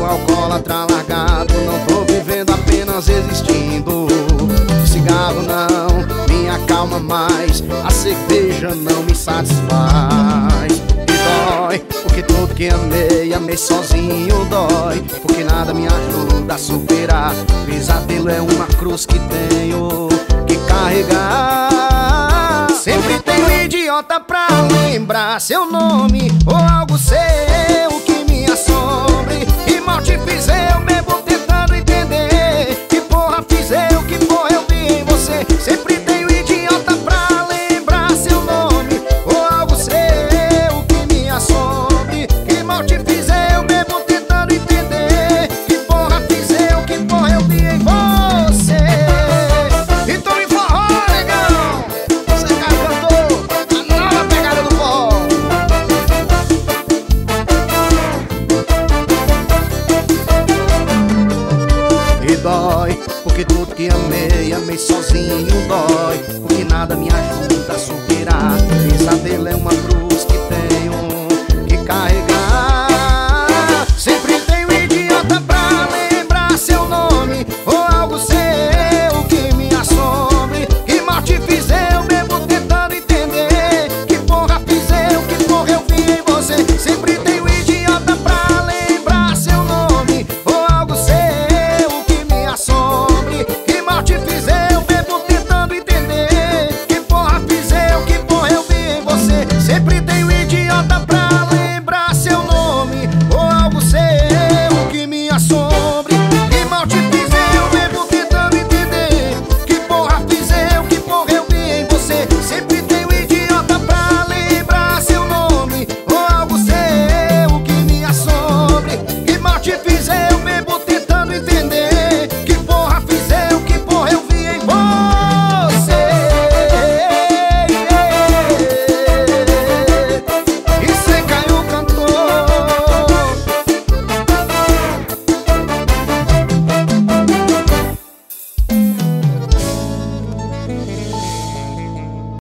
alcoólatra largado, não tô vivendo, apenas existindo. Cigarro não me acalma mais, a cerveja não me satisfaz. E dói, porque tudo que amei, amei sozinho dói. Porque nada me ajuda a superar. Pesadelo é uma cruz que tenho que carregar. Sempre tem um idiota pra lembrar seu nome ou algo seu que me assombre. E mal te fiz eu, bebo tentando entender. Que porra fiz eu, que porra eu vi em você. Sempre tem um idiota pra lembrar seu nome ou algo seu que me assombre. Que mal te fiz eu, bebo tentando entender. Que porra fiz eu, que porra eu vi em você. Então me forró, negão, você cantou a nova pegada do forró. E dói, porque tudo que amei, amei sozinho dói. Porque nada me ajuda a superar. Pesadelo é uma cruz